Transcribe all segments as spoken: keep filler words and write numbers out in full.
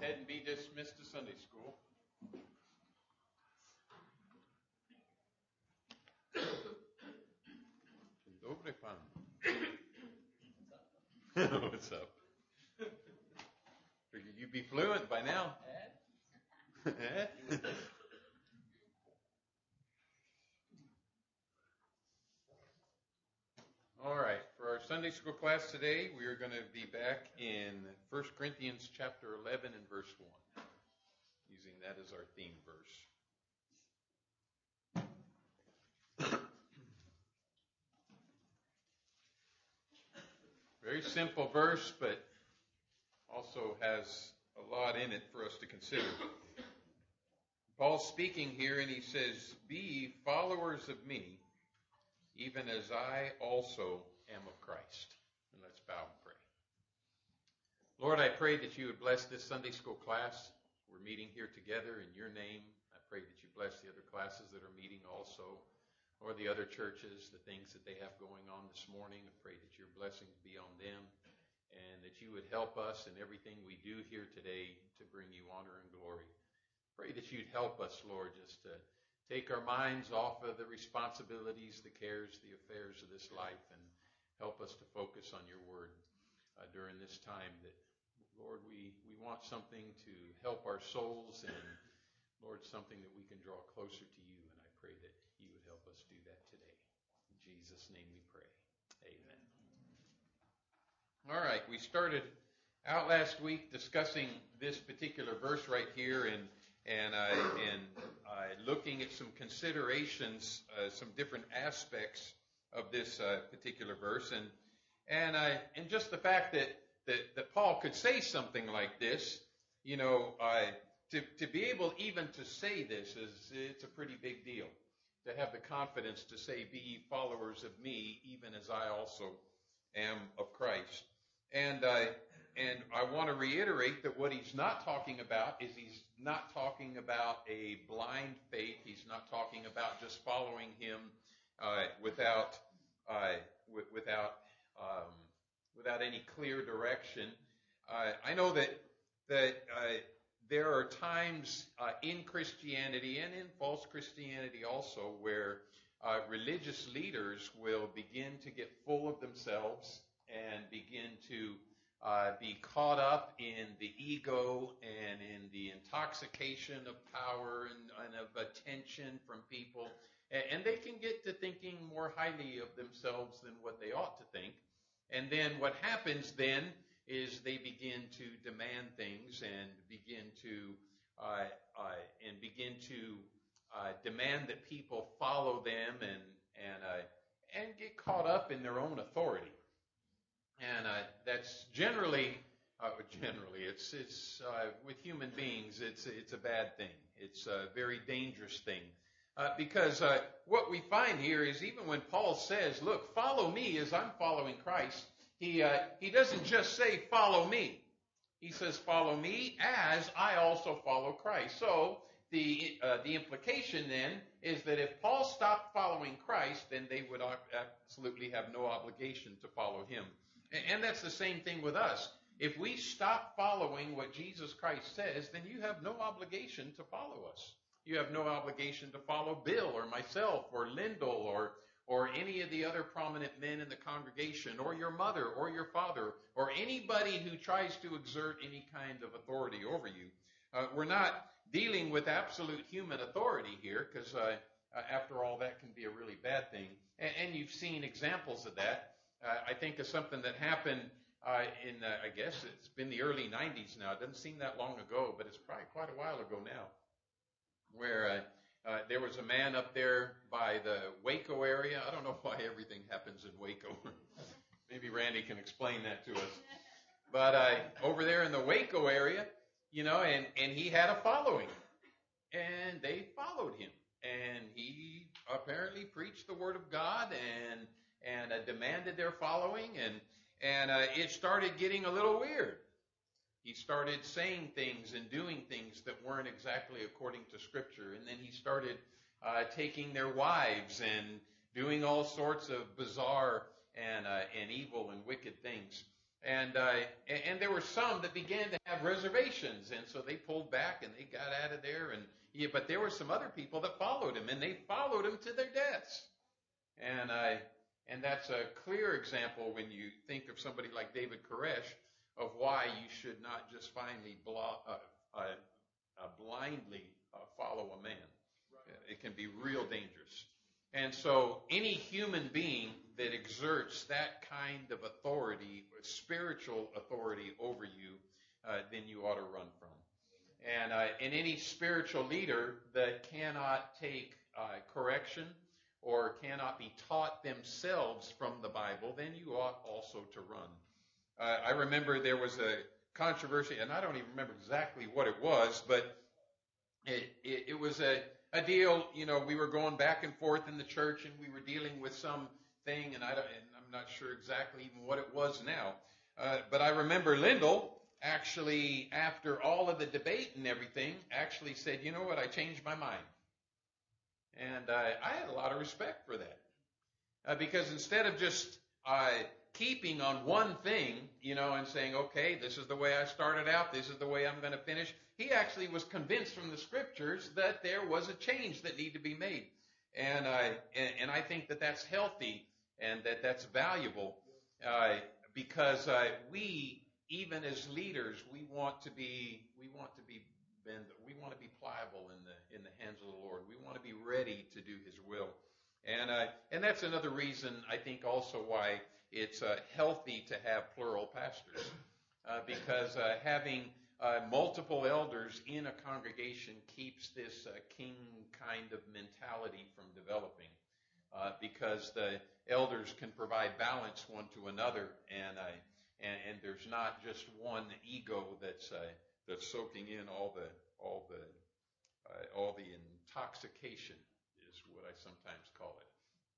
ahead and be dismissed to Sunday school. Dobre pan. What's up? Figured you'd be fluent by now. All right, for our Sunday school class today, we are going to be back in First Corinthians chapter eleven and verse one, using that as our theme verse. Very simple verse, but also has a lot in it for us to consider. Paul's speaking here, and he says, "Be followers of me, even as I also am of Christ." And let's bow and pray. Lord, I pray that you would bless this Sunday school class. We're meeting here together in your name. I pray that you bless the other classes that are meeting also, or the other churches, the things that they have going on this morning. I pray that your blessings be on them, and that you would help us in everything we do here today to bring you honor and glory. Pray that you'd help us, Lord, just to take our minds off of the responsibilities, the cares, the affairs of this life, and help us to focus on your word uh, during this time that, Lord, we, we want something to help our souls, and, Lord, something that we can draw closer to you, and I pray that you would help us do that today. In Jesus' name we pray. Amen. All right, we started out last week discussing this particular verse right here, and and uh, and uh, looking at some considerations, uh, some different aspects of this uh, particular verse, and and uh, and just the fact that, that that Paul could say something like this, you know, uh, to to be able even to say this is it's a pretty big deal. To have the confidence to say, "Be ye followers of me, even as I also am of Christ." And uh, and I want to reiterate that what he's not talking about is he's not talking about a blind faith. He's not talking about just following him uh, without uh, w- without um, without any clear direction. Uh, I know that that uh, there are times uh, in Christianity and in false Christianity also where uh, religious leaders will begin to get full of themselves and begin to uh, be caught up in the ego and in the intoxication of power and, and of attention from people. And, and they can get to thinking more highly of themselves than what they ought to think. And then what happens then is they begin to demand things and begin to uh, uh, and begin to uh, demand that people follow them and and uh, and get caught up in their own authority. And uh, that's generally, uh, generally, it's it's uh, with human beings, it's it's a bad thing. It's a very dangerous thing. Uh, because uh, what we find here is even when Paul says, "Look, follow me as I'm following Christ," he uh, he doesn't just say, "Follow me." He says, "Follow me as I also follow Christ." So the uh, the implication then is that if Paul stopped following Christ, then they would absolutely have no obligation to follow him. And that's the same thing with us. If we stop following what Jesus Christ says, then you have no obligation to follow us. You have no obligation to follow Bill or myself or Lyndall or or any of the other prominent men in the congregation or your mother or your father or anybody who tries to exert any kind of authority over you. Uh, we're not dealing with absolute human authority here because, uh, uh, after all, that can be a really bad thing. And, and you've seen examples of that. Uh, I think of something that happened uh, in, uh, I guess it's been the early nineties now. It doesn't seem that long ago, but it's probably quite a while ago now, where uh, uh, there was a man up there by the Waco area. I don't know why everything happens in Waco. Maybe Randy can explain that to us. But uh, over there in the Waco area, you know, and, and he had a following, and they followed him. And he apparently preached the word of God and and uh, demanded their following, and and uh, it started getting a little weird. He started saying things and doing things that weren't exactly according to Scripture, and then he started uh, taking their wives and doing all sorts of bizarre and uh, and evil and wicked things. And, uh, and and there were some that began to have reservations, and so they pulled back and they got out of there. And yeah, but there were some other people that followed him, and they followed him to their deaths. And I and that's a clear example when you think of somebody like David Koresh of why you should not just finally blo- uh, uh, uh, blindly uh, follow a man. It can be real dangerous. And so any human being that exerts that kind of authority, spiritual authority over you, uh, then you ought to run from. And, uh, and any spiritual leader that cannot take uh, correction or cannot be taught themselves from the Bible, then you ought also to run. Uh, I remember there was a controversy, and I don't even remember exactly what it was, but it, it, it was a A deal, you know, we were going back and forth in the church, and we were dealing with some thing, and, I don't, and I'm not sure exactly even what it was now. Uh, but I remember Lyndall actually, after all of the debate and everything, actually said, you know what, I changed my mind. And uh, I had a lot of respect for that. Uh, because instead of just uh, keeping on one thing, you know, and saying, okay, this is the way I started out, this is the way I'm going to finish, he actually was convinced from the scriptures that there was a change that needed to be made. And I, and, and I think that that's healthy and that that's valuable uh, because uh, we, even as leaders, we want to be, we want to be bend, we want to be pliable in the in the hands of the Lord. We want to be ready to do His will. And uh, and that's another reason I think also why it's uh, healthy to have plural pastors uh, because uh, having Uh, multiple elders in a congregation keeps this uh, king kind of mentality from developing uh, because the elders can provide balance one to another, and uh, and, and there's not just one ego that's uh, that's soaking in all the all the uh, all the intoxication is what I sometimes call it.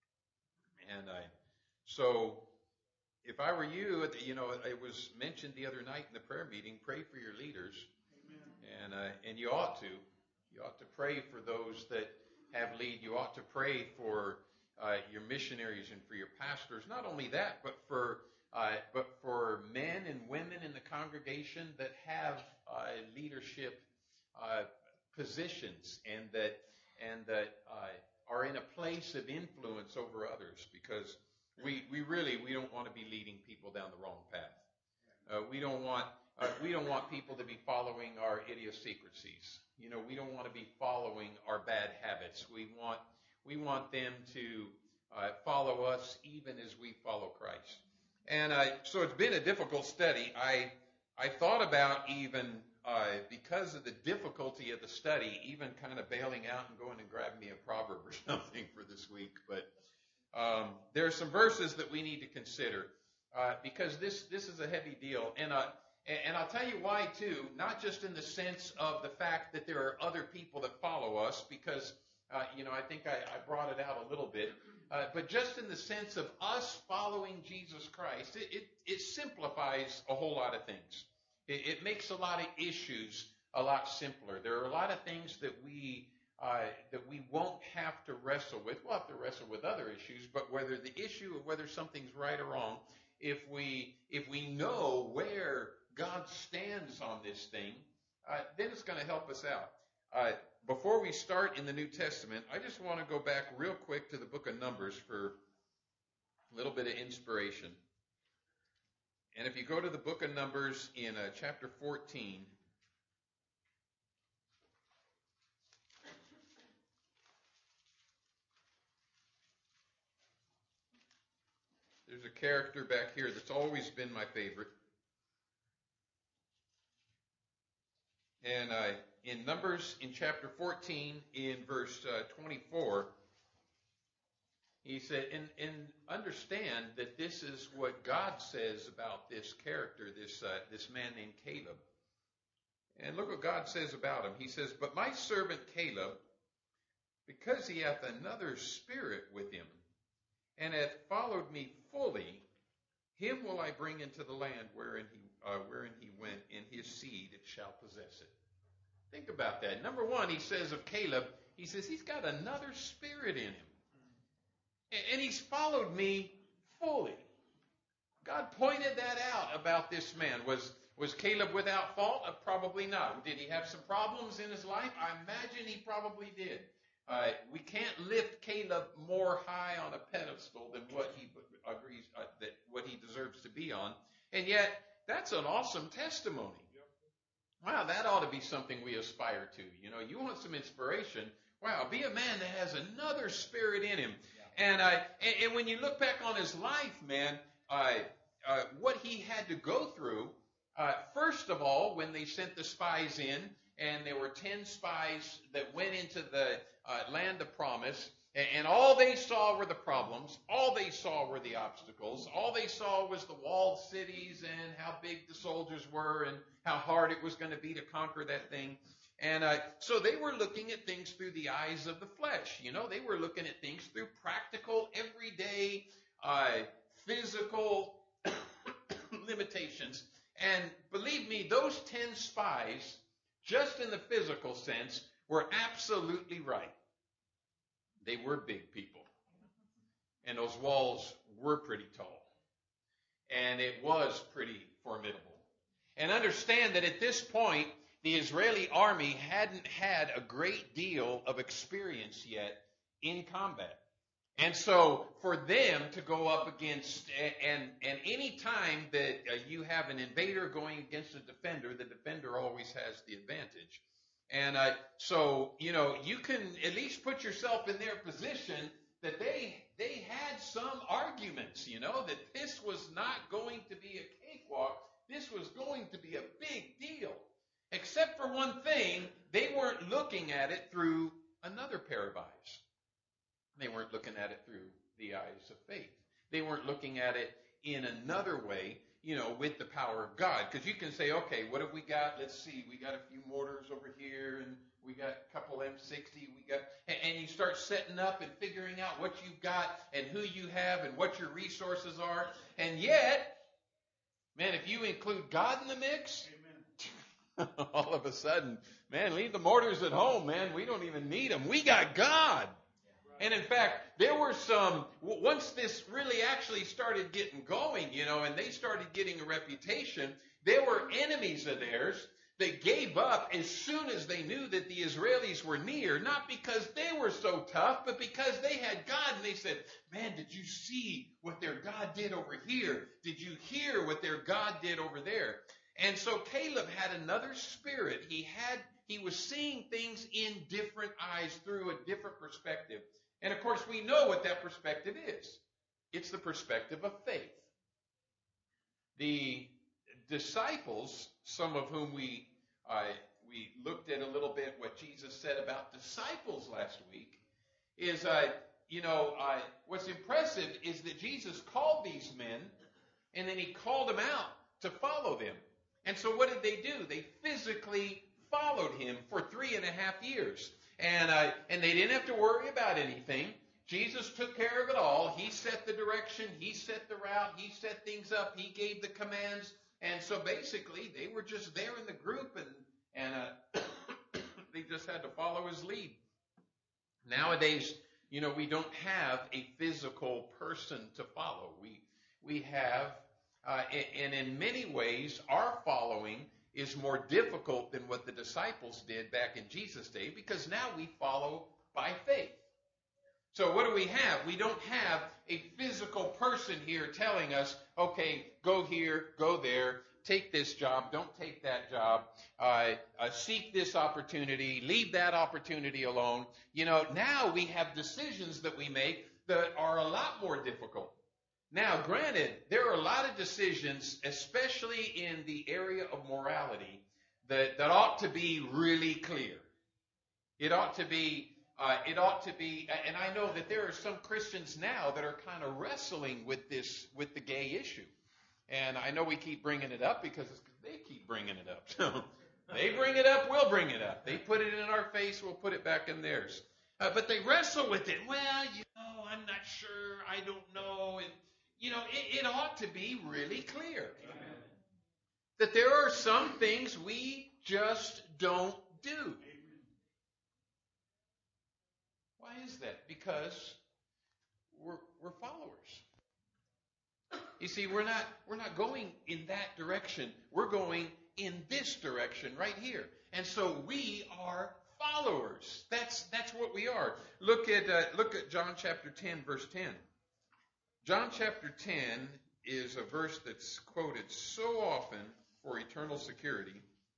And I so. If I were you, you know, it was mentioned the other night in the prayer meeting, pray for your leaders. Amen. And uh, and you ought to. You ought to pray for those that have lead. You ought to pray for uh, your missionaries and for your pastors. Not only that, but for uh, but for men and women in the congregation that have uh, leadership uh, positions and that and that uh, are in a place of influence over others, because We we really we don't want to be leading people down the wrong path. Uh, we don't want uh, we don't want people to be following our idiosyncrasies. You know, we don't want to be following our bad habits. We want we want them to uh, follow us even as we follow Christ. And uh, so it's been a difficult study. I I thought about even uh, because of the difficulty of the study, even kind of bailing out and going and grabbing me a proverb or something for this week, but. Um, there are some verses that we need to consider uh, because this this is a heavy deal, and uh, and I'll tell you why too. Not just in the sense of the fact that there are other people that follow us, because uh, you know I think I, I brought it out a little bit, uh, but just in the sense of us following Jesus Christ, it it, it simplifies a whole lot of things. It, it makes a lot of issues a lot simpler. There are a lot of things that we. Uh, that we won't have to wrestle with. We'll have to wrestle with other issues, but whether the issue of whether something's right or wrong, if we if we know where God stands on this thing, uh, then it's going to help us out. Uh, before we start in the New Testament, I just want to go back real quick to the book of Numbers for a little bit of inspiration. And if you go to the book of Numbers in uh, chapter fourteen, there's a character back here that's always been my favorite. And uh, in Numbers, in chapter fourteen, in verse uh, twenty-four, he said, and, and understand that this is what God says about this character, this uh, this man named Caleb. And look what God says about him. He says, but my servant Caleb, because he hath another spirit with him, and hath followed me fully, him will I bring into the land wherein he uh, wherein he went, and his seed shall possess it. Think about that. Number one, he says of Caleb, he says he's got another spirit in him. And, and he's followed me fully. God pointed that out about this man. Was was Caleb without fault? Uh, probably not. Did he have some problems in his life? I imagine he probably did. Uh, we can't lift Caleb more high on a pedestal than what he agrees uh, that what he deserves to be on. And yet, that's an awesome testimony. Wow, that ought to be something we aspire to. You know, you want some inspiration. Wow, be a man that has another spirit in him. Yeah. And, uh, and and when you look back on his life, man, uh, uh, what he had to go through. Uh, first of all, when they sent the spies in, and there were ten spies that went into the uh, land of promise, and, and all they saw were the problems. All they saw were the obstacles. All they saw was the walled cities and how big the soldiers were and how hard it was going to be to conquer that thing. And uh, so they were looking at things through the eyes of the flesh. You know, they were looking at things through practical, everyday, uh, physical limitations. And believe me, those ten spies, just in the physical sense, were absolutely right. They were big people. And those walls were pretty tall. And it was pretty formidable. And understand that at this point, the Israeli army hadn't had a great deal of experience yet in combat. And so for them to go up against, and and any time that uh, you have an invader going against a defender, the defender always has the advantage. And uh, so, you know, you can at least put yourself in their position that they they had some arguments, you know, that this was not going to be a cakewalk. This was going to be a big deal. Except for one thing, they weren't looking at it through another pair of eyes. They weren't looking at it through the eyes of faith. They weren't looking at it in another way, you know, with the power of God. Because you can say, okay, what have we got? Let's see. We got a few mortars over here, and we got a couple M sixty. We got, and you start setting up and figuring out what you've got and who you have and what your resources are. And yet, man, if you include God in the mix, amen. All of a sudden, man, leave the mortars at home, man. We don't even need them. We got God. And in fact, there were some, once this really actually started getting going, you know, and they started getting a reputation, there were enemies of theirs that gave up as soon as they knew that the Israelis were near, not because they were so tough, but because they had God. And they said, man, did you see what their God did over here? Did you hear what their God did over there? And so Caleb had another spirit. He had, he was seeing things in different eyes through a different perspective. And of course, we know what that perspective is. It's the perspective of faith. The disciples, some of whom we uh, we looked at a little bit what Jesus said about disciples last week, is, uh, you know, uh, what's impressive is that Jesus called these men, and then he called them out to follow them. And so what did they do? They physically followed him for three and a half years. And uh, and they didn't have to worry about anything. Jesus took care of it all. He set the direction. He set the route. He set things up. He gave the commands. And so basically, they were just there in the group, and and uh, they just had to follow his lead. Nowadays, you know, we don't have a physical person to follow. We we have, uh, and in many ways, our following is more difficult than what the disciples did back in Jesus' day, because now we follow by faith. So what do we have? We don't have a physical person here telling us, okay, go here, go there, take this job, don't take that job, uh, uh, seek this opportunity, leave that opportunity alone. You know, now we have decisions that we make that are a lot more difficult. Now, granted, there are a lot of decisions, especially in the area of morality, that, that ought to be really clear. It ought to be, uh, it ought to be, and I know that there are some Christians now that are kind of wrestling with this, with the gay issue. And I know we keep bringing it up because it's, they keep bringing it up. So they bring it up, we'll bring it up. They put it in our face, we'll put it back in theirs. Uh, but they wrestle with it. Well, you know, I'm not sure, I don't know, and you know, it, it ought to be really clear. Amen. That there are some things we just don't do. Amen. Why is that? Because we're, we're followers. You see, we're not, we're not going in that direction. We're going in this direction right here. And so we are followers. That's, that's what we are. Look at, uh, look at John chapter ten, verse ten. John chapter ten is a verse that's quoted so often for eternal security.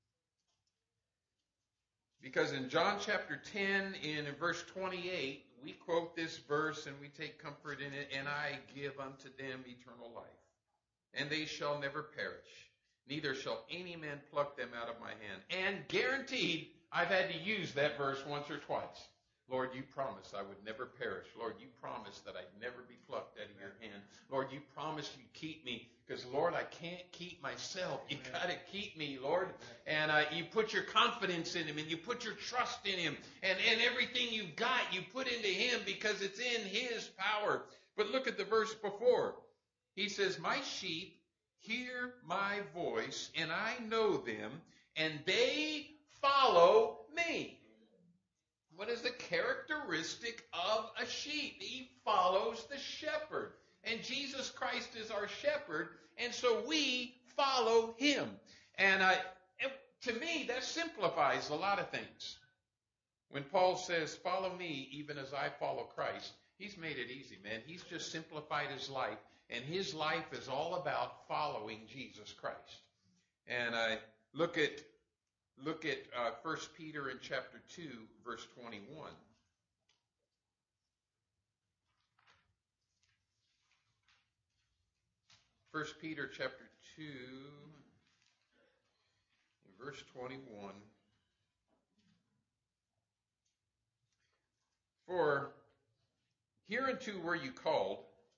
Because in John chapter ten, in verse twenty-eight, we quote this verse and we take comfort in it. And I give unto them eternal life, and they shall never perish, neither shall any man pluck them out of my hand. And guaranteed, I've had to use that verse once or twice. Lord, you promised I would never perish. Lord, you promised that I'd never be plucked out of your hand. Lord, you promised you'd keep me. Because, Lord, I can't keep myself. You got to keep me, Lord. And uh, you put your confidence in him, and you put your trust in him. And, and everything you've got, you put into him because it's in his power. But look at the verse before. He says, my sheep hear my voice, and I know them, and they follow me. What is the characteristic of a sheep? He follows the shepherd. And Jesus Christ is our shepherd, and so we follow him. And, I, and to me, that simplifies a lot of things. When Paul says, follow me even as I follow Christ, he's made it easy, man. He's just simplified his life, and his life is all about following Jesus Christ. And I look at Look at uh, First Peter in chapter two, verse twenty-one. First Peter chapter two, verse twenty-one. For hereunto were you called,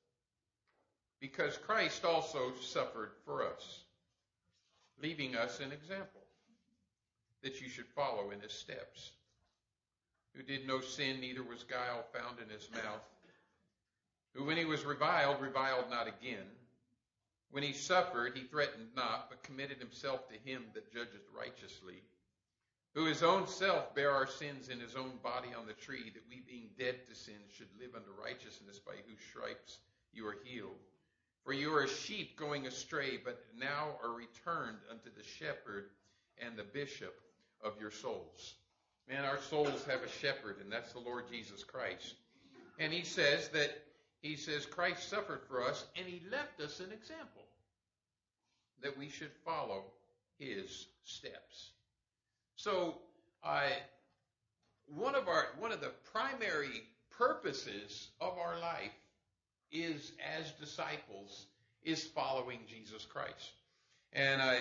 because Christ also suffered for us, leaving us an example, that you should follow in his steps, who did no sin, neither was guile found in his mouth, who when he was reviled, reviled not again. When he suffered, he threatened not, but committed himself to him that judgeth righteously, who his own self bare our sins in his own body on the tree, that we being dead to sin should live unto righteousness, by whose stripes you are healed. For you are as sheep going astray, but now are returned unto the shepherd and the bishop of your souls. Man, our souls have a shepherd, and that's the Lord Jesus Christ. And he says that, he says Christ suffered for us, and he left us an example that we should follow his steps. So, I, one of our, one of the primary purposes of our life is, as disciples, is following Jesus Christ. And I,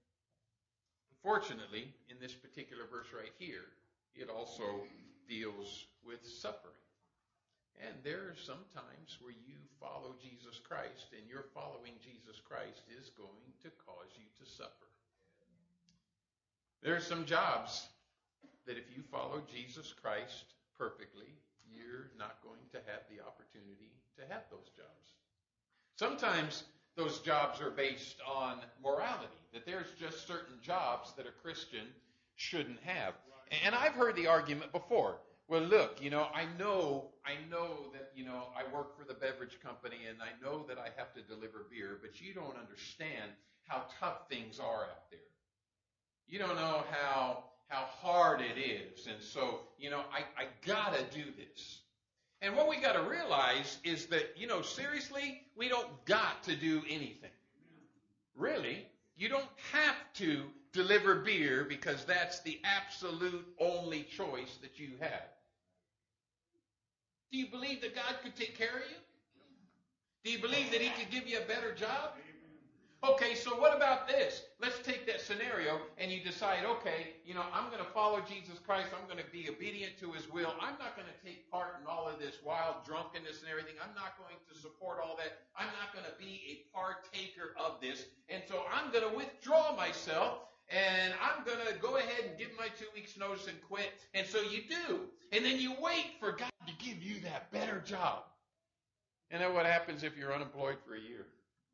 Fortunately, in this particular verse right here, it also deals with suffering. And there are some times where you follow Jesus Christ, and your following Jesus Christ is going to cause you to suffer. There are some jobs that if you follow Jesus Christ perfectly, you're not going to have the opportunity to have those jobs. Sometimes those jobs are based on morality, that there's just certain jobs that a Christian shouldn't have. And I've heard the argument before. Well, look, you know, I know, I know that, you know, I work for the beverage company and I know that I have to deliver beer, but you don't understand how tough things are out there. You don't know how, how hard it is. And so, you know, I, I gotta do this. And what we got to realize is that, you know, seriously, we don't got to do anything. Really, you don't have to deliver beer because that's the absolute only choice that you have. Do you believe that God could take care of you? Do you believe that he could give you a better job? Okay, so what about this? Let's take that scenario and you decide, okay, you know, I'm going to follow Jesus Christ. I'm going to be obedient to his will. I'm not going to take part in all of this wild drunkenness and everything. I'm not going to support all that. I'm not going to be a partaker of this. And so I'm going to withdraw myself and I'm going to go ahead and give my two weeks notice and quit. And so you do. And then you wait for God to give you that better job. And then what happens if you're unemployed for a year?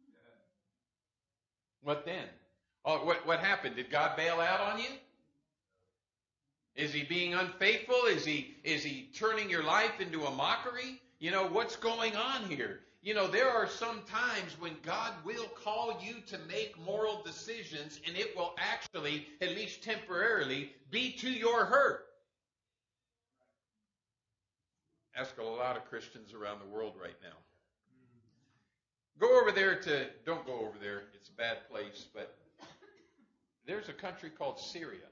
What then? Oh, what, what happened? Did God bail out on you? Is he being unfaithful? Is he, is he turning your life into a mockery? You know, what's going on here? you know, there are some times when God will call you to make moral decisions, and it will actually, at least temporarily, be to your hurt. Ask a lot of Christians around the world right now. Go over there to, don't go over there, it's a bad place, but there's a country called Syria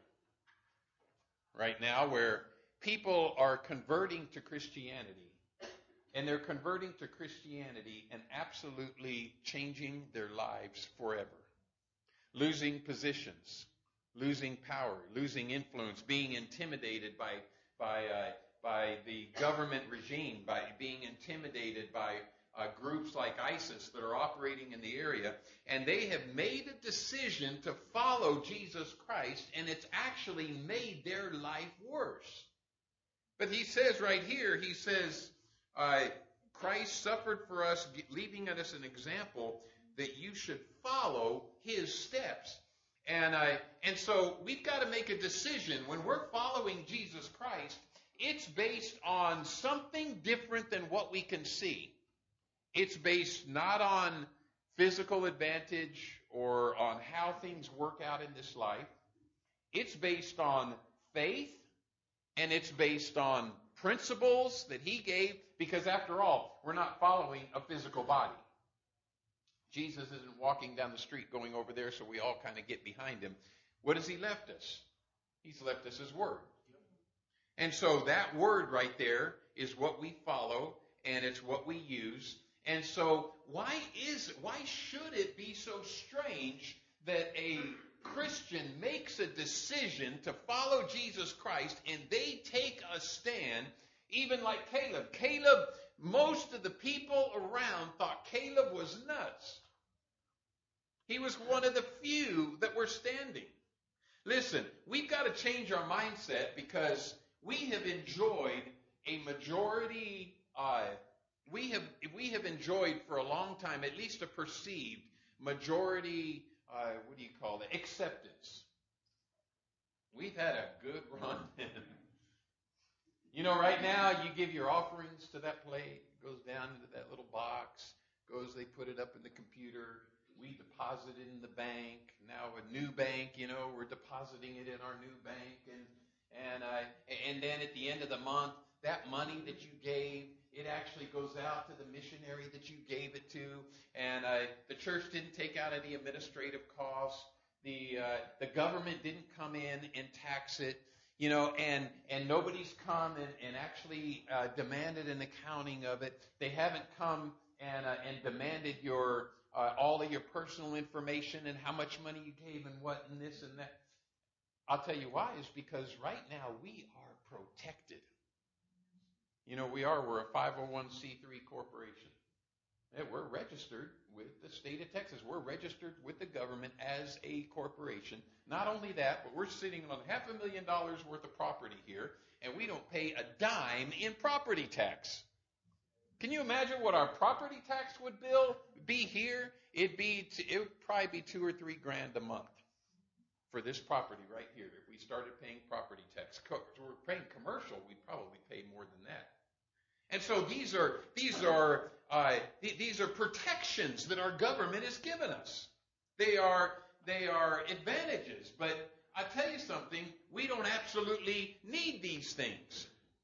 right now where people are converting to Christianity. And they're converting to Christianity and absolutely changing their lives forever. Losing positions, losing power, losing influence, being intimidated by by uh, by the government regime, by being intimidated by uh, groups like ISIS that are operating in the area. And they have made a decision to follow Jesus Christ, and it's actually made their life worse. But he says right here, he says, Uh, Christ suffered for us, leaving us an example that you should follow his steps. And uh, and so we've got to make a decision. When we're following Jesus Christ, it's based on something different than what we can see. It's based not on physical advantage or on how things work out in this life. It's based on faith, and it's based on principles that he gave, because after all, we're not following a physical body. Jesus isn't walking down the street going over there so we all kind of get behind him. What has he left us? He's left us his word. And so that word right there is what we follow, and it's what we use. And so why is why should it be so strange that a Christian makes a decision to follow Jesus Christ and they take a stand, even like Caleb? Caleb, most of the people around thought Caleb was nuts. He was one of the few that were standing. Listen, we've got to change our mindset, because we have enjoyed a majority, uh, we have we have enjoyed for a long time, at least a perceived majority, uh, what do you call it, acceptance. We've had a good run. You know, right now you give your offerings to that plate, it goes down into that little box, goes, they put it up in the computer, we deposit it in the bank. Now a new bank, you know, we're depositing it in our new bank, and and uh, and then at the end of the month, that money that you gave, it actually goes out to the missionary that you gave it to, and uh, the church didn't take out any administrative costs. The uh, the government didn't come in and tax it, you know, and and nobody's come and, and actually uh, demanded an accounting of it. They haven't come and uh, and demanded your uh, all of your personal information and how much money you gave and what and this and that. I'll tell you why, is because right now we are protected. You know, we are. We're a five oh one c three corporation. Yeah, we're registered with the state of Texas. We're registered with the government as a corporation. Not only that, but we're sitting on half a million dollars worth of property here, and we don't pay a dime in property tax. Can you imagine what our property tax would bill be here? It'd be it would probably be two or three grand a month for this property right here. If we started paying property tax, if we're paying commercial, we'd probably pay more than that. And so these are these are uh, these are protections that our government has given us. They are they are advantages. But I tell you something, we don't absolutely need these things.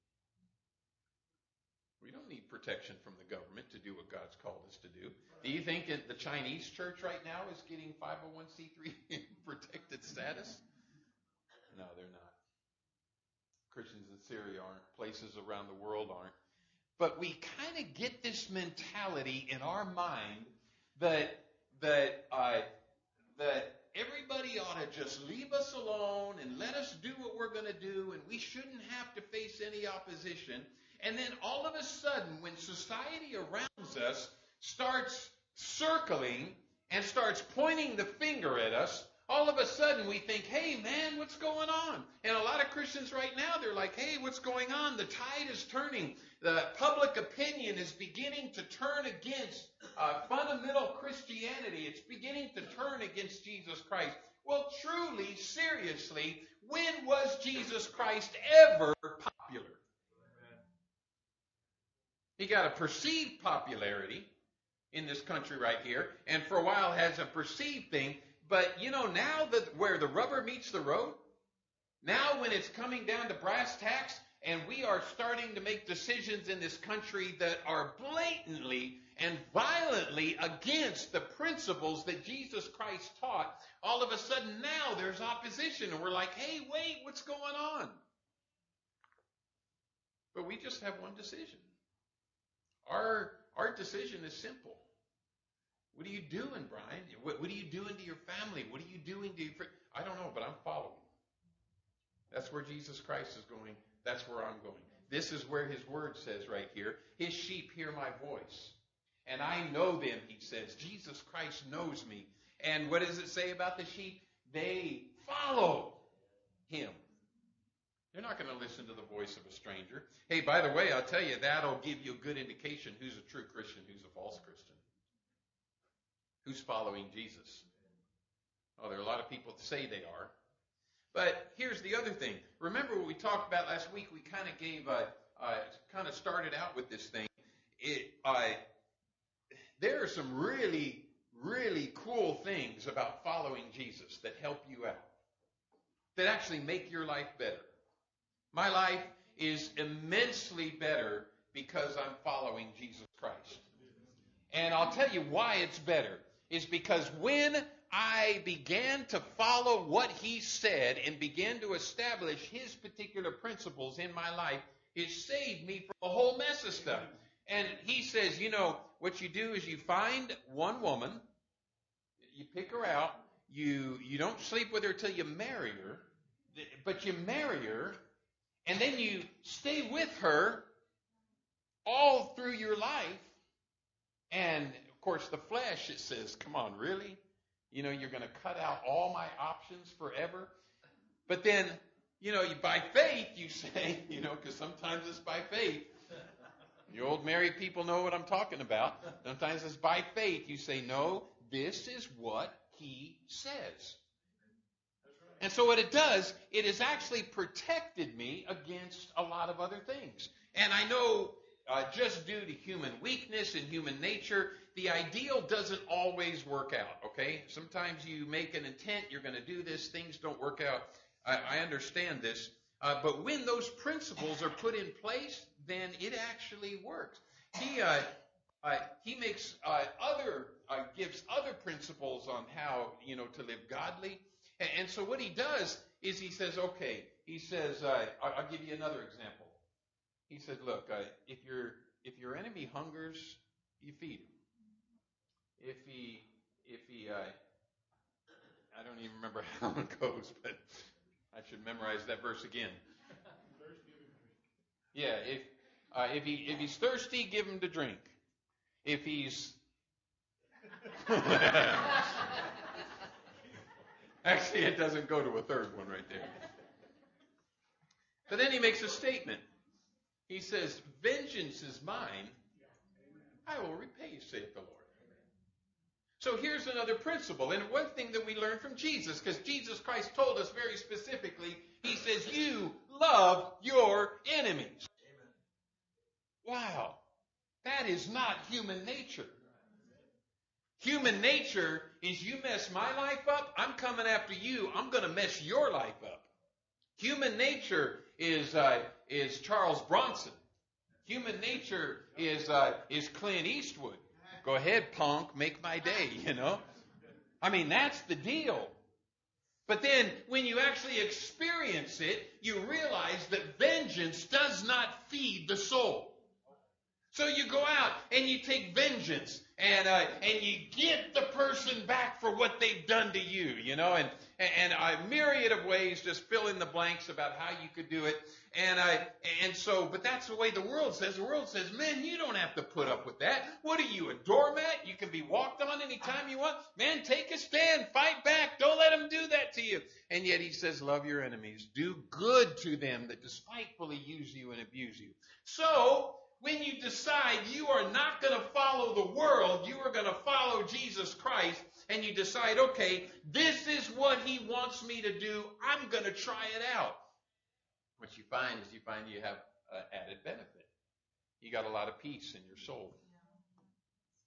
We don't need protection from the government to do what God's called us to do. Do you think that the Chinese church right now is getting five oh one c three protected status? No, they're not. Christians in Syria aren't. Places around the world aren't. But we kind of get this mentality in our mind that that uh, that everybody ought to just leave us alone and let us do what we're going to do, and we shouldn't have to face any opposition. And then all of a sudden, when society around us starts circling and starts pointing the finger at us, all of a sudden we think, hey, man, what's going on? And a lot of Christians right now, they're like, hey, what's going on? The tide is turning. The public opinion is beginning to turn against uh, fundamental Christianity. It's beginning to turn against Jesus Christ. Well, truly, seriously, when was Jesus Christ ever popular? He got a perceived popularity, in this country right here, and for a while has a perceived thing. But, you know, now that where the rubber meets the road, now when it's coming down to brass tacks, and we are starting to make decisions in this country that are blatantly and violently against the principles that Jesus Christ taught, all of a sudden now there's opposition, and we're like, hey, wait, what's going on? But we just have one decision. Our, our decision is simple. What are you doing, Brian? What, what are you doing to your family? What are you doing to your friends? I don't know, but I'm following. That's where Jesus Christ is going. That's where I'm going. This is where his word says right here, his sheep hear my voice. And I know them, he says. Jesus Christ knows me. And what does it say about the sheep? They follow him. They're not going to listen to the voice of a stranger. Hey, by the way, I'll tell you, that'll give you a good indication who's a true Christian, who's a false Christian. Who's following Jesus? Oh, there are a lot of people that say they are. But here's the other thing. Remember what we talked about last week? We kind of gave, uh, uh, kind of started out with this thing. It, uh, there are some really, really cool things about following Jesus that help you out, that actually make your life better. My life is immensely better because I'm following Jesus Christ. And I'll tell you why it's better. Is because when I began to follow what he said and began to establish his particular principles in my life, it saved me from a whole mess of stuff. And he says, you know, what you do is you find one woman, you pick her out, you, you don't sleep with her till you marry her, but you marry her, and then you stay with her all through your life. And, of course, the flesh, it says, come on, really? You know, you're going to cut out all my options forever? But then, you know, you, by faith, you say, you know, because sometimes it's by faith. You old married people know what I'm talking about. Sometimes it's by faith. You say, no, this is what he says. And so what it does, it has actually protected me against a lot of other things. And I know uh, just due to human weakness and human nature, the ideal doesn't always work out, okay? Sometimes you make an intent, you're going to do this, things don't work out. I, I understand this. Uh, but when those principles are put in place, then it actually works. He uh, uh, he makes uh, other, uh, gives other principles on how, you know, to live godly. And so what he does is he says, okay, he says, uh, I'll give you another example. He said, look, uh, if your if your enemy hungers, you feed him. If he, if he, uh, I don't even remember how it goes, but I should memorize that verse again. Yeah, if uh, if he if he's thirsty, give him to drink. If he's Actually, it doesn't go to a third one right there. But then he makes a statement. He says, vengeance is mine, I will repay, saith the Lord. So here's another principle. And one thing that we learn from Jesus, because Jesus Christ told us very specifically, he says, you love your enemies. Wow. That is not human nature. Human nature is you mess my life up, I'm coming after you. I'm going to mess your life up. Human nature is uh, is Charles Bronson. Human nature is uh, is Clint Eastwood. Go ahead, punk, make my day, you know. I mean, that's the deal. But then when you actually experience it, you realize that vengeance does not feed the soul. So you go out and you take vengeance and uh, and you get the person back for what they've done to you, you know, and and a myriad of ways, just fill in the blanks about how you could do it. And uh, and so, but that's the way the world says. The world says, man, you don't have to put up with that. What are you, a doormat? You can be walked on anytime you want. Man, take a stand, fight back. Don't let them do that to you. And yet he says, love your enemies. Do good to them that despitefully use you and abuse you. So when you decide you are not going to follow the world, you are going to follow Jesus Christ, and you decide, okay, this is what he wants me to do, I'm going to try it out. What you find is you find you have uh, added benefit. You got a lot of peace in your soul.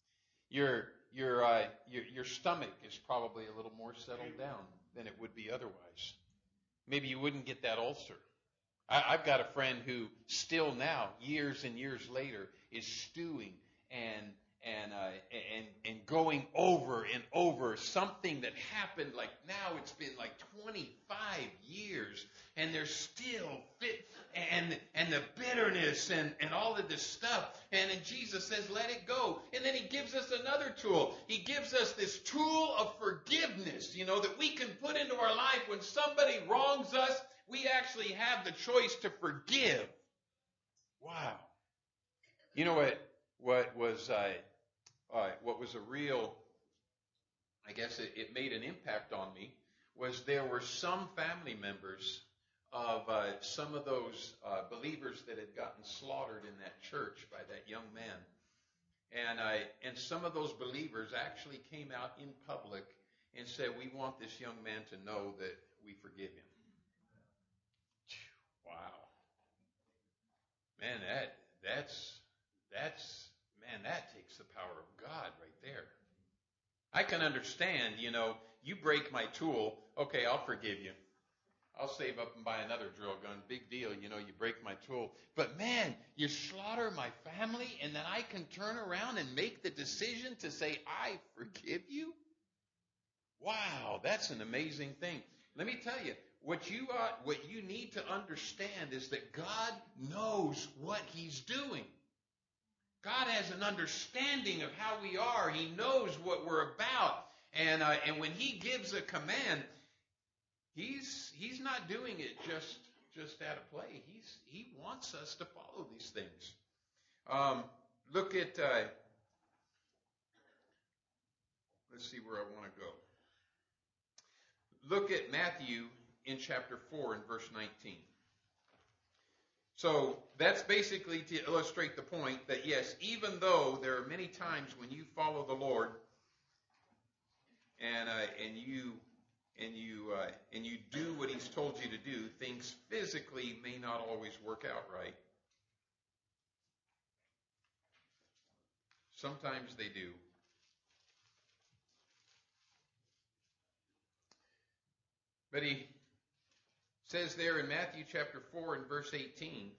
Your your uh, your your stomach is probably a little more settled down than it would be otherwise. Maybe you wouldn't get that ulcer. I, I've got a friend who still now, years and years later, is stewing and and uh, and and going over and over something that happened. Like now, it's been like twenty-five years, and they're still fit. And and the bitterness and, and all of this stuff. And then Jesus says, let it go. And then he gives us another tool. He gives us this tool of forgiveness, you know, that we can put into our life when somebody wrongs us. We actually have the choice to forgive. Wow. You know what what was uh, uh, what was a real, I guess it, it made an impact on me, was there were some family members of uh, some of those uh, believers that had gotten slaughtered in that church by that young man. And I, and some of those believers actually came out in public and said, we want this young man to know that we forgive him. Wow. Man, that, that's, that's, man, that takes the power of God right there. I can understand, you know, you break my tool, okay, I'll forgive you. I'll save up and buy another drill gun. Big deal, you know, you break my tool. But man, you slaughter my family, and then I can turn around and make the decision to say, I forgive you? Wow, that's an amazing thing. Let me tell you, what you ought, what you need to understand is that God knows what he's doing. God has an understanding of how we are. He knows what we're about. And uh, and when he gives a command, He's he's not doing it just just out of play. He's he wants us to follow these things. Um, look at uh, let's see where I want to go. Look at Matthew in chapter four and verse nineteen. So that's basically to illustrate the point that yes, even though there are many times when you follow the Lord and uh, and you and you uh, and you do what he's told you to do, things physically may not always work out right. Sometimes they do. But he says there in Matthew chapter four and verse eighteen,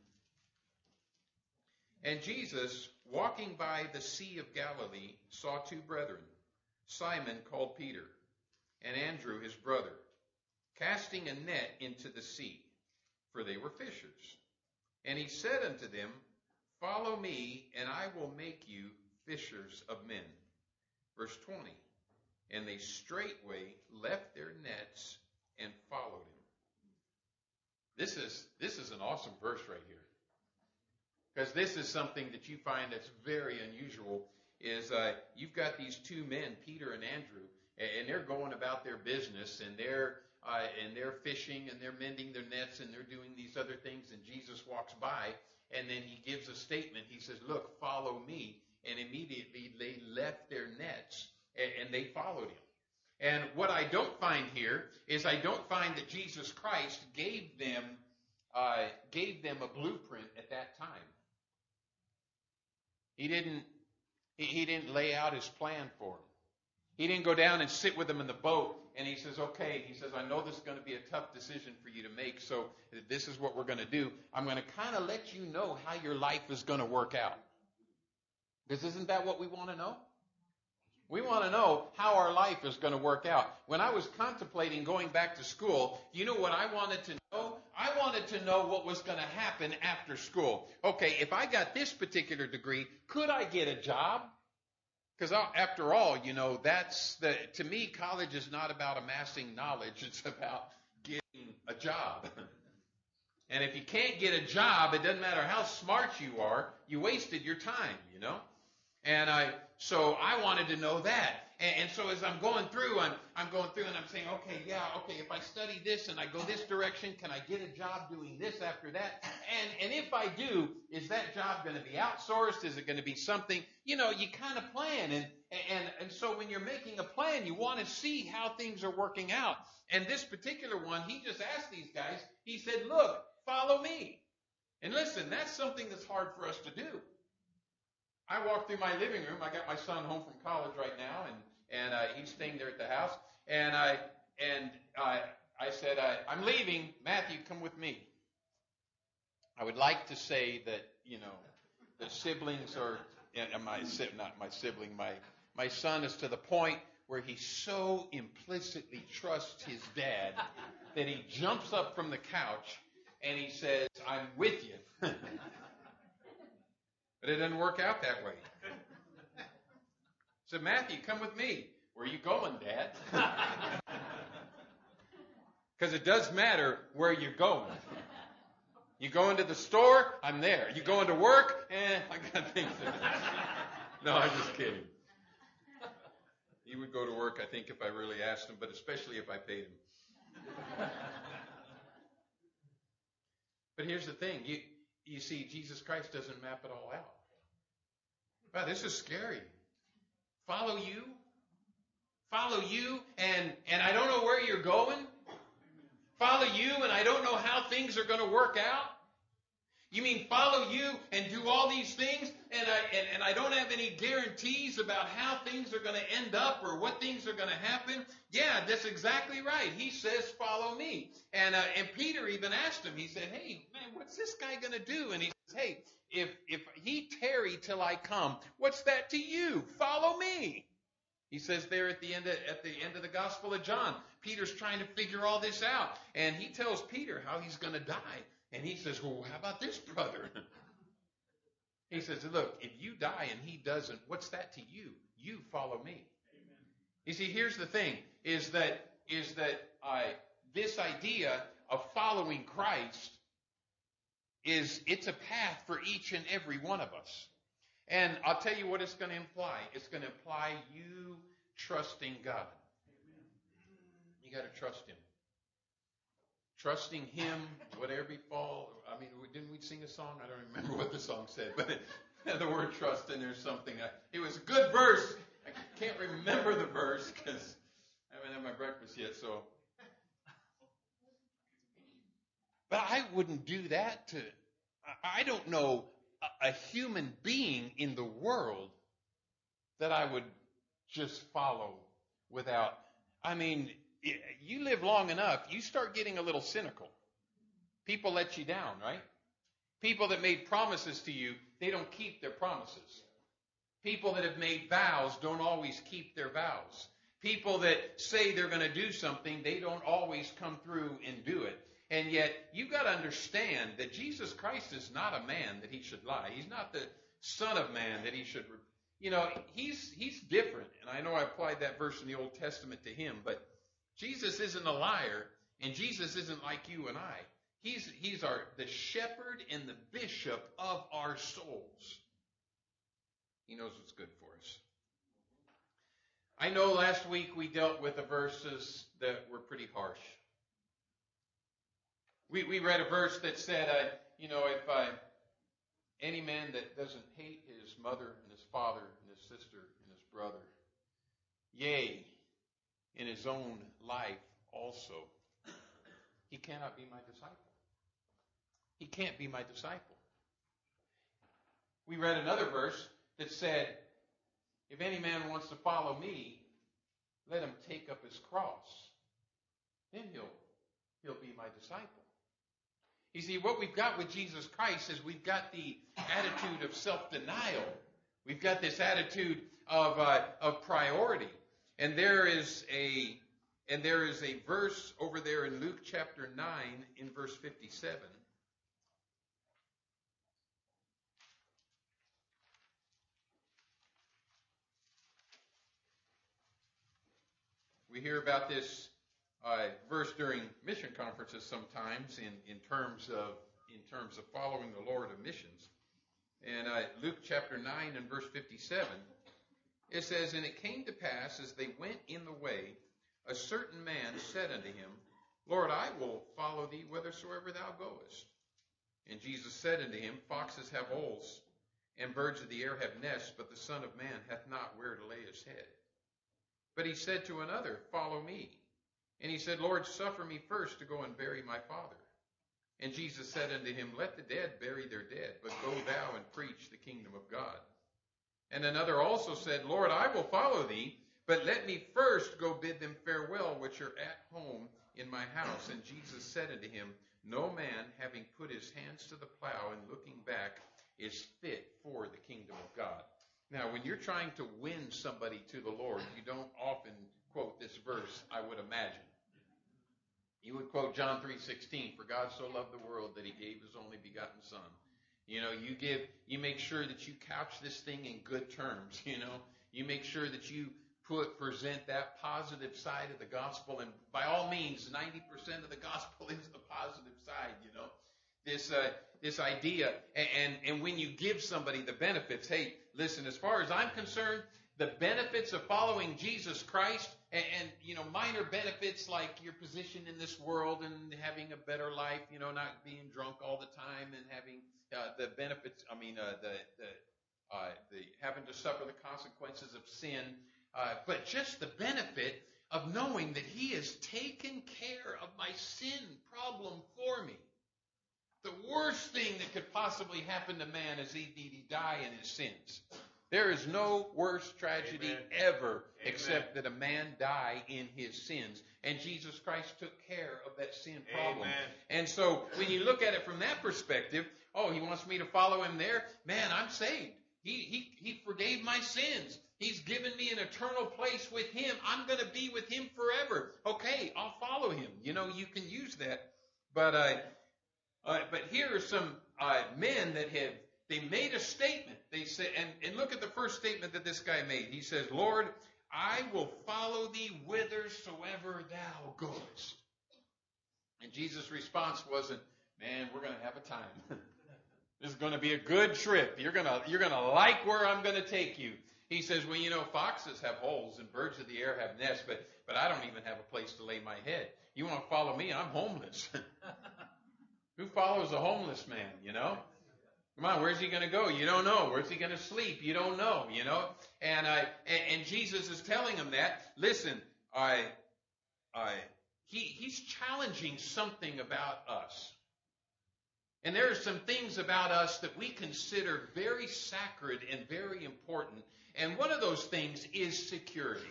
and Jesus, walking by the Sea of Galilee, saw two brethren, Simon called Peter, and Andrew his brother, casting a net into the sea, for they were fishers. And he said unto them, follow me, and I will make you fishers of men. Verse twenty, and they straightway left their nets and followed him. This is, this is an awesome verse right here. Because this is something that you find that's very unusual, is uh, you've got these two men, Peter and Andrew, and they're going about their business, and they're uh, and they're fishing, and they're mending their nets, and they're doing these other things, and Jesus walks by, and then he gives a statement. He says, look, follow me, and immediately they left their nets, and, and they followed him. And what I don't find here is I don't find that Jesus Christ gave them uh, gave them a blueprint at that time. He didn't he, he didn't lay out his plan for them. He didn't go down and sit with them in the boat and he says, okay, he says, I know this is going to be a tough decision for you to make, so this is what we're going to do. I'm going to kind of let you know how your life is going to work out. Because isn't that what we want to know? We want to know how our life is going to work out. When I was contemplating going back to school, you know what I wanted to know? I wanted to know what was going to happen after school. Okay, if I got this particular degree, could I get a job? Because after all, you know, that's the, to me, college is not about amassing knowledge. It's about getting a job. And if you can't get a job, it doesn't matter how smart you are, you wasted your time, you know. And I, so I wanted to know that. And, and so as I'm going through, I'm, I'm going through and I'm saying, okay, yeah, okay, if I study this and I go this direction, can I get a job doing this after that? And, and if I do, is that job going to be outsourced? Is it going to be something, you know, you kind of plan. And, and, and so when you're making a plan, you want to see how things are working out. And this particular one, he just asked these guys, he said, look, follow me. And listen, that's something that's hard for us to do. I walk through my living room. I got my son home from college right now, and and uh, he's staying there at the house. And I and I I said, I, I'm leaving. Matthew, come with me. I would like to say that, you know, the siblings are, and my not my sibling, my my son is to the point where he so implicitly trusts his dad that he jumps up from the couch and he says, I'm with you. But it doesn't work out that way. I said, Matthew, come with me. Where are you going, Dad? Because it does matter where you're going. You go into the store, I'm there. You go into work, eh, I got things to do. No, I'm just kidding. He would go to work, I think, if I really asked him, but especially if I paid him. But here's the thing. You, you see, Jesus Christ doesn't map it all out. Wow, this is scary. Follow you? Follow you, and, and I don't know where you're going. Follow you, and I don't know how things are going to work out. You mean follow you and do all these things, and I and, and I don't have any guarantees about how things are going to end up or what things are going to happen? Yeah, that's exactly right. He says, follow me. And uh, and Peter even asked him, he said, hey, man, what's this guy going to do? And he says, hey, if if he tarry till I come, what's that to you? Follow me. He says there at the end of, at the end of the Gospel of John, Peter's trying to figure all this out. And he tells Peter how he's going to die. And he says, well, how about this, brother? He says, look, if you die and he doesn't, what's that to you? You follow me. Amen. You see, here's the thing, is that is that I this idea of following Christ is it's a path for each and every one of us. And I'll tell you what it's going to imply. It's going to imply you trusting God. You got to trust him. Trusting him, whatever befall. I mean, didn't we sing a song? I don't remember what the song said, but the word trust in there's something. I, it was a good verse. I can't remember the verse because I haven't had my breakfast yet. So, but I wouldn't do that to. I don't know a, a human being in the world that I would just follow without. I mean. You live long enough, you start getting a little cynical. People let you down, right? People that made promises to you, they don't keep their promises. People that have made vows don't always keep their vows. People that say they're going to do something, they don't always come through and do it. And yet, you've got to understand that Jesus Christ is not a man that he should lie. He's not the Son of Man that he should, you know, he's he's different. And I know I applied that verse in the Old Testament to him, but Jesus isn't a liar, and Jesus isn't like you and I. He's he's our the shepherd and the bishop of our souls. He knows what's good for us. I know last week we dealt with the verses that were pretty harsh. We we read a verse that said, uh, you know, if uh, any man that doesn't hate his mother and his father and his sister and his brother, yea, in his own life also, he cannot be my disciple. He can't be my disciple. We read another verse that said, if any man wants to follow me, let him take up his cross. Then he'll, he'll be my disciple. You see, what we've got with Jesus Christ is we've got the attitude of self-denial. We've got this attitude of, uh, of priority. And there is a and there is a verse over there in Luke chapter nine in verse fifty-seven. We hear about this uh, verse during mission conferences sometimes in, in terms of in terms of following the Lord of missions. And uh, Luke chapter nine and verse fifty-seven. It says, and it came to pass, as they went in the way, a certain man said unto him, Lord, I will follow thee whithersoever thou goest. And Jesus said unto him, foxes have holes, and birds of the air have nests, but the Son of Man hath not where to lay his head. But he said to another, follow me. And he said, Lord, suffer me first to go and bury my father. And Jesus said unto him, let the dead bury their dead, but go thou and preach the kingdom of God. And another also said, Lord, I will follow thee, but let me first go bid them farewell, which are at home in my house. And Jesus said unto him, no man, having put his hands to the plow and looking back, is fit for the kingdom of God. Now, when you're trying to win somebody to the Lord, you don't often quote this verse, I would imagine. You would quote John three sixteen, for God so loved the world that he gave his only begotten son. You know, you give, you make sure that you couch this thing in good terms, you know. You make sure that you put, present that positive side of the gospel. And by all means, ninety percent of the gospel is the positive side, you know. This, uh, this idea. And, and, and when you give somebody the benefits, hey, listen, as far as I'm concerned, the benefits of following Jesus Christ and, and, you know, minor benefits like your position in this world and having a better life, you know, not being drunk all the time and having uh, the benefits, I mean, uh, the, the, uh, the having to suffer the consequences of sin, uh, but just the benefit of knowing that he has taken care of my sin problem for me. The worst thing that could possibly happen to man is he, he die in his sins. There is no worse tragedy Amen. ever Amen. except that a man die in his sins. And Jesus Christ took care of that sin problem. Amen. And so when you look at it from that perspective, oh, he wants me to follow him there? Man, I'm saved. He, he, he forgave my sins. He's given me an eternal place with him. I'm going to be with him forever. Okay, I'll follow him. You know, you can use that. But, uh, uh, but here are some uh, men that have They made a statement. They said, and, and look at the first statement that this guy made. He says, Lord, I will follow thee whithersoever thou goest. And Jesus' response wasn't, man, we're going to have a time. This is going to be a good trip. You're going to, you're going to like where I'm going to take you. He says, well, you know, foxes have holes and birds of the air have nests, but, but I don't even have a place to lay my head. You want to follow me? I'm homeless. Who follows a homeless man, you know? Come on, where's he going to go? You don't know. Where's he going to sleep? You don't know, you know. And I and, and Jesus is telling him that. Listen, I, I, he he's challenging something about us. And there are some things about us that we consider very sacred and very important. And one of those things is security.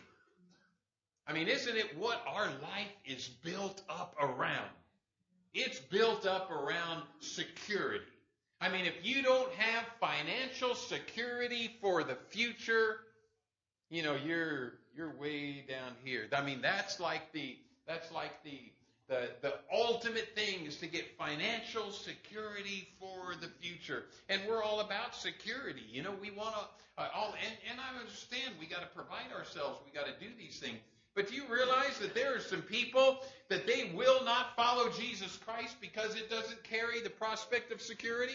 I mean, isn't it what our life is built up around? It's built up around security. I mean, if you don't have financial security for the future, you know, you're you're way down here. I mean, that's like the that's like the the the ultimate thing is to get financial security for the future. And we're all about security. You know, we want to uh, all and and I understand we got to provide ourselves. We got to do these things. But do you realize that there are some people that they will not follow Jesus Christ because it doesn't carry the prospect of security?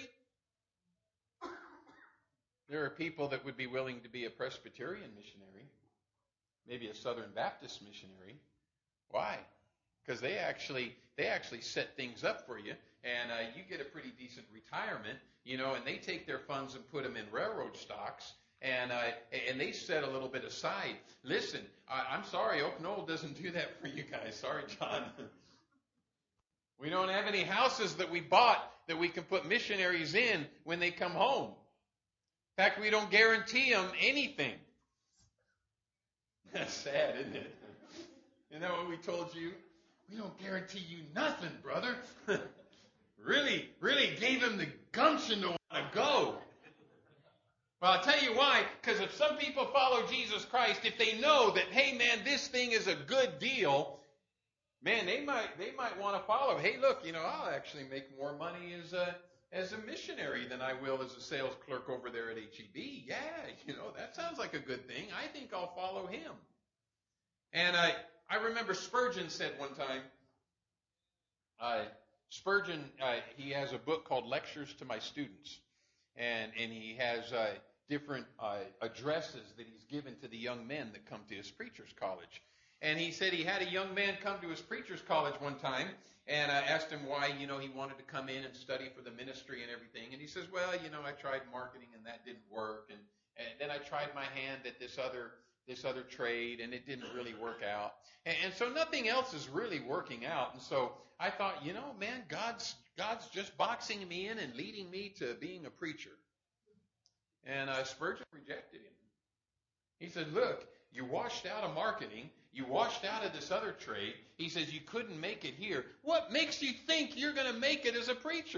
There are people that would be willing to be a Presbyterian missionary, maybe a Southern Baptist missionary. Why? Because they actually they actually set things up for you, and uh, you get a pretty decent retirement, you know, and they take their funds and put them in railroad stocks. And uh, and they set a little bit aside. Listen, I, I'm sorry, Oak Knoll doesn't do that for you guys. Sorry, John. We don't have any houses that we bought that we can put missionaries in when they come home. In fact, we don't guarantee them anything. That's sad, isn't it? Isn't that what we told you? We don't guarantee you nothing, brother. really, really gave him the gumption to want to go. Well, I'll tell you why. Because if some people follow Jesus Christ, if they know that, hey, man, this thing is a good deal, man, they might they might want to follow. Hey, look, you know, I'll actually make more money as a as a missionary than I will as a sales clerk over there at H E B. Yeah, you know, that sounds like a good thing. I think I'll follow him. And I I remember Spurgeon said one time. Uh, Spurgeon, uh, he has a book called Lectures to My Students, and and he has. Uh, different uh, addresses that he's given to the young men that come to his preacher's college. And he said he had a young man come to his preacher's college one time, and I asked him why, you know, he wanted to come in and study for the ministry and everything. And he says, well, you know, I tried marketing and that didn't work. And, and then I tried my hand at this other this other trade, and it didn't really work out. And, and so nothing else is really working out. And so I thought, you know, man, God's God's just boxing me in and leading me to being a preacher. And uh, Spurgeon rejected him. He said, look, you washed out of marketing. You washed out of this other trade. He says, you couldn't make it here. What makes you think you're going to make it as a preacher?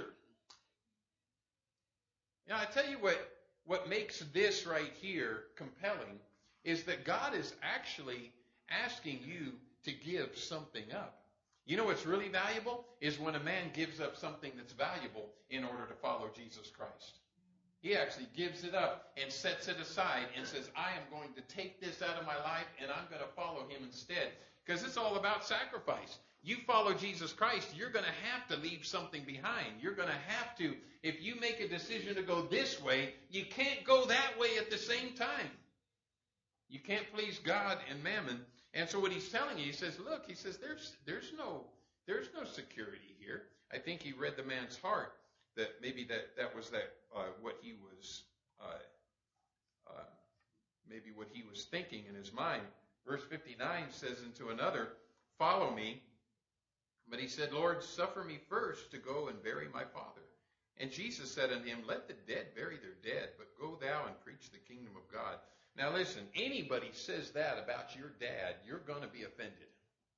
Now, I tell you what, what makes this right here compelling is that God is actually asking you to give something up. You know what's really valuable is when a man gives up something that's valuable in order to follow Jesus Christ. He actually gives it up and sets it aside and says, I am going to take this out of my life and I'm going to follow him instead. Because it's all about sacrifice. You follow Jesus Christ, you're going to have to leave something behind. You're going to have to, if you make a decision to go this way, you can't go that way at the same time. You can't please God and mammon. And so what he's telling you, he says, look, he says, there's there's no there's no security here. I think he read the man's heart, that maybe that, that was that uh, what he was, uh, uh, maybe what he was thinking in his mind. Verse fifty-nine says, and to another, follow me. But he said, Lord, suffer me first to go and bury my father. And Jesus said unto him, let the dead bury their dead, but go thou and preach the kingdom of God. Now listen, anybody says that about your dad, you're going to be offended.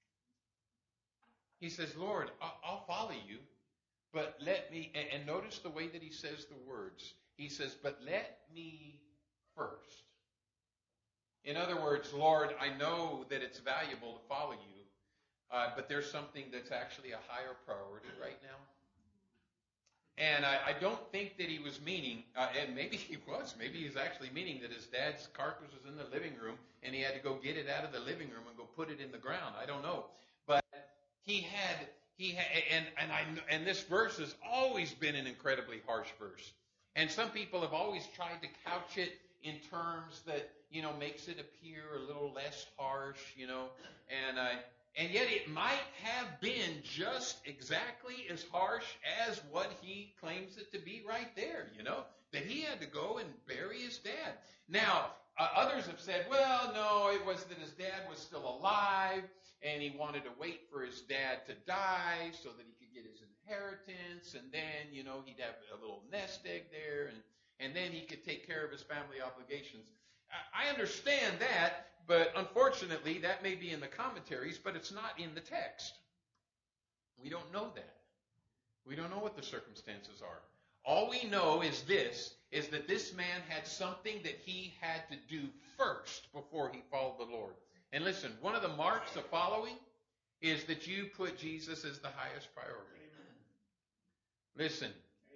He says, Lord, I'll follow you, but let me, and notice the way that he says the words. He says, but let me first. In other words, Lord, I know that it's valuable to follow you, uh, but there's something that's actually a higher priority right now. And I, I don't think that he was meaning, uh, and maybe he was, maybe he was actually meaning that his dad's carcass was in the living room and he had to go get it out of the living room and go put it in the ground. I don't know. But he had, he had, and, and I, and this verse has always been an incredibly harsh verse. And some people have always tried to couch it in terms that, you know, makes it appear a little less harsh, you know, and I, And yet it might have been just exactly as harsh as what he claims it to be right there, you know, that he had to go and bury his dad. Now, uh, others have said, well, no, it was that his dad was still alive and he wanted to wait for his dad to die so that he could get his inheritance, and then, you know, he'd have a little nest egg there, and, and then he could take care of his family obligations. I understand that, but unfortunately, that may be in the commentaries, but it's not in the text. We don't know that. We don't know what the circumstances are. All we know is this, is that this man had something that he had to do first before he followed the Lord. And listen, one of the marks of following is that you put Jesus as the highest priority. Amen. Listen,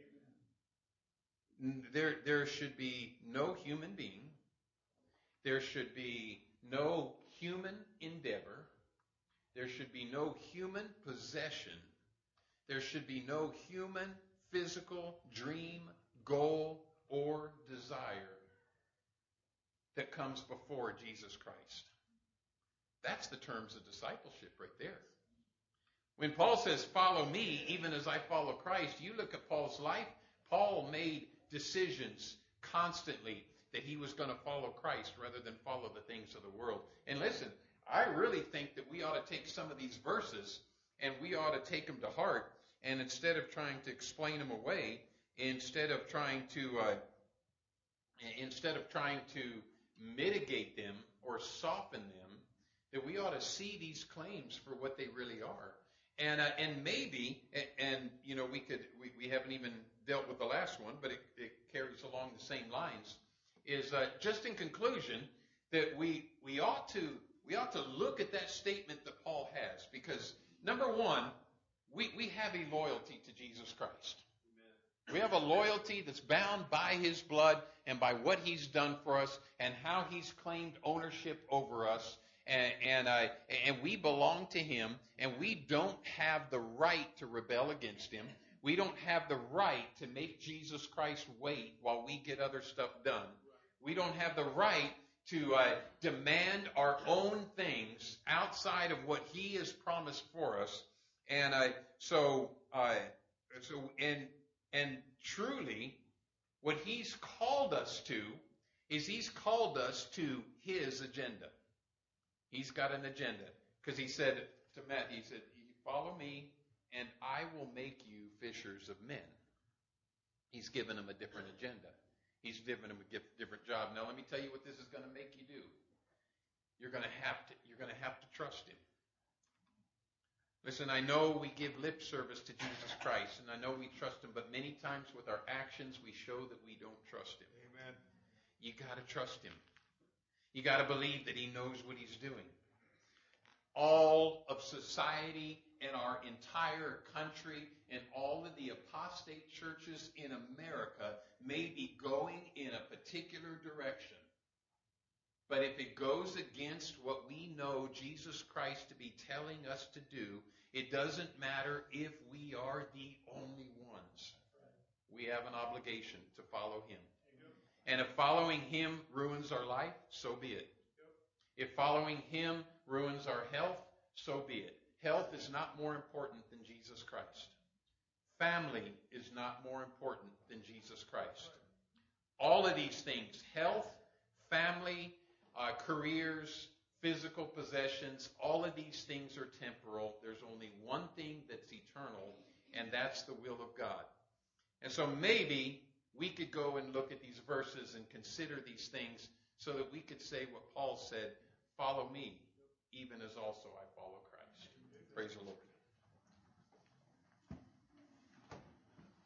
Amen. There, there should be no human being. There should be no human endeavor. There should be no human possession. There should be no human physical dream, goal, or desire that comes before Jesus Christ. That's the terms of discipleship right there. When Paul says, follow me, even as I follow Christ, you look at Paul's life. Paul made decisions constantly that he was going to follow Christ rather than follow the things of the world. And listen, I really think that we ought to take some of these verses and we ought to take them to heart, and instead of trying to explain them away, instead of trying to uh, instead of trying to mitigate them or soften them, that we ought to see these claims for what they really are. And uh, and maybe, and, and you know, we could we, we haven't even dealt with the last one, but it, it carries along the same lines. Is uh, just in conclusion that we we ought to we ought to look at that statement that Paul has, because number one, we we have a loyalty to Jesus Christ. Amen. We have a loyalty that's bound by his blood and by what he's done for us and how he's claimed ownership over us, and and, uh, and we belong to him, and we don't have the right to rebel against him. We don't have the right to make Jesus Christ wait while we get other stuff done. We don't have the right to uh, demand our own things outside of what he has promised for us. And uh, so, uh, so, and and truly, what he's called us to is he's called us to his agenda. He's got an agenda, because he said to Matt, he said, "Follow me, and I will make you fishers of men." He's given him a different agenda. He's given him a different job. Now let me tell you what this is going to make you do. You're going to have to, you're going to have to trust him. Listen, I know we give lip service to Jesus Christ, and I know we trust him, but many times with our actions, we show that we don't trust him. Amen. You got to trust him. You got to believe that he knows what he's doing. All of society and our entire country and all of the apostate churches in America may be going in a particular direction. But if it goes against what we know Jesus Christ to be telling us to do, it doesn't matter if we are the only ones. We have an obligation to follow him. And if following him ruins our life, so be it. If following him ruins our health, so be it. Health is not more important than Jesus Christ. Family is not more important than Jesus Christ. All of these things, health, family, uh, careers, physical possessions, all of these things are temporal. There's only one thing that's eternal, and that's the will of God. And so maybe we could go and look at these verses and consider these things so that we could say what Paul said, follow me, even as also I follow